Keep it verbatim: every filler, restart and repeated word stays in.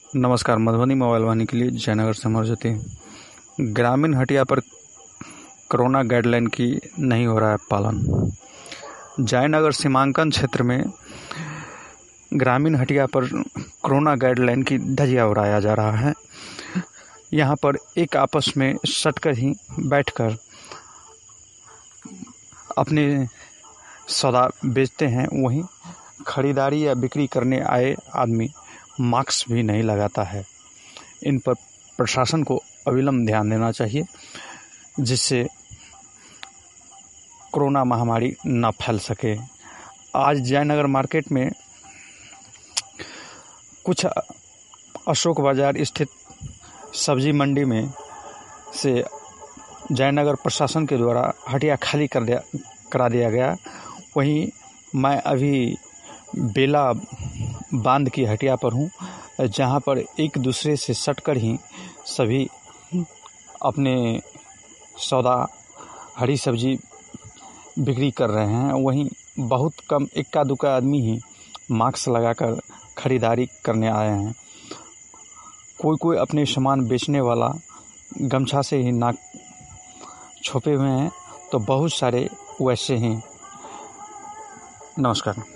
नमस्कार। मधुबनी मोबाइल वाहिनी के लिए जयनगर से अमरज्योति। ग्रामीण हटिया पर कोरोना गाइडलाइन की नहीं हो रहा है पालन। जयनगर सीमांकन क्षेत्र में ग्रामीण हटिया पर कोरोना गाइडलाइन की धज्जियां उड़ाया जा रहा है। यहाँ पर एक आपस में सटकर ही बैठकर अपने सौदा बेचते हैं, वहीं खरीदारी या बिक्री करने आए आदमी मास्क भी नहीं लगाता है। इन पर प्रशासन को अविलंब ध्यान देना चाहिए, जिससे कोरोना महामारी न फैल सके। आज जयनगर मार्केट में कुछ अशोक बाजार स्थित सब्जी मंडी में से जयनगर प्रशासन के द्वारा हटिया खाली कर दिया करा दिया गया। वहीं मैं अभी बेला बांध की हटिया पर हूँ, जहाँ पर एक दूसरे से सटकर ही सभी अपने सौदा हरी सब्जी बिक्री कर रहे हैं। वहीं बहुत कम इक्का दुक्का आदमी ही मास्क लगाकर खरीदारी करने आए हैं। कोई कोई अपने सामान बेचने वाला गमछा से ही नाक छुपे हुए हैं, तो बहुत सारे वैसे ही। नमस्कार।